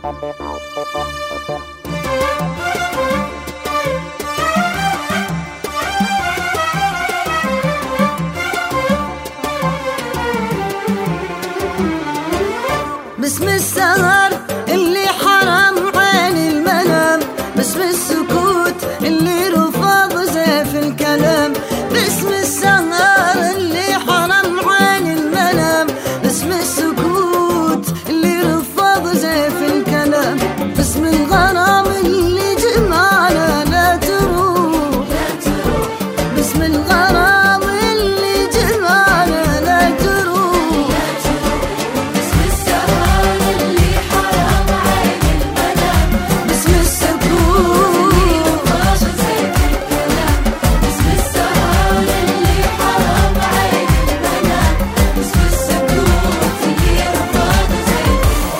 باسم السهر اللي حرم عين المنام، باسم السكوت اللي رفض زيف الكلام، باسم السهر اللي حرم عين المنام، باسم السكوت اللي رفض زيف الكلام، باسم الغرام اللي جمعنا لا تروح، باسم الغرام اللي جمعنا لا تروح، باسم السهر اللي حرم عين المنام، باسم السكوت رفض زيف الكلام، باسم السهر اللي حرم عين المنام، باسم السكوت اللي رفض زيف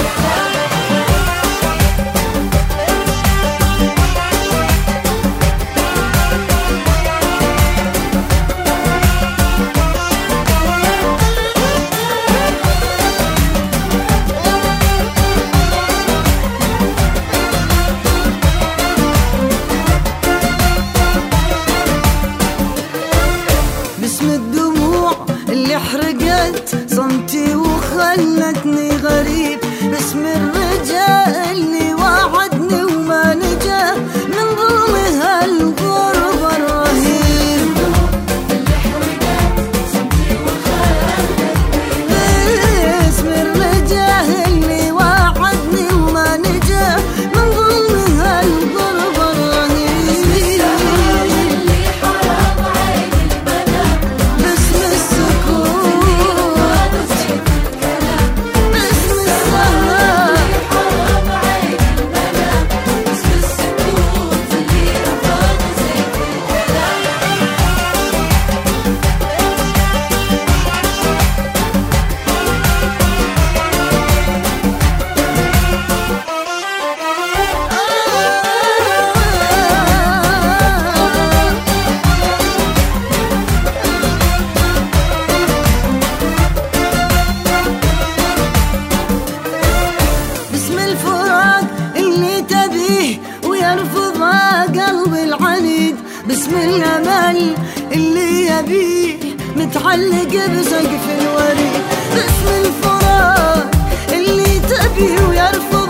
باسم الدموع اللي حرقت صمتي وخلتني غريب، باسم الرجاء اللي وعدني وما نجا من ظلم هالغربة الرهيب، باسم الرجاء اللي وعدني وما نجا من ظلم هالغربة الرهيب، اللي حرم عين المنام، باسم السكوت زيف الكلام، باسم السهر حرم عين المنام، باسم السكوت اللي رفض زيف الكلام. باسم الفراق اللي تبيه ويرفضها قلب العنيد، باسم الأمل اللي يبيه متعلق بسقف الوريد، باسم الفراق اللي تبيه ويرفض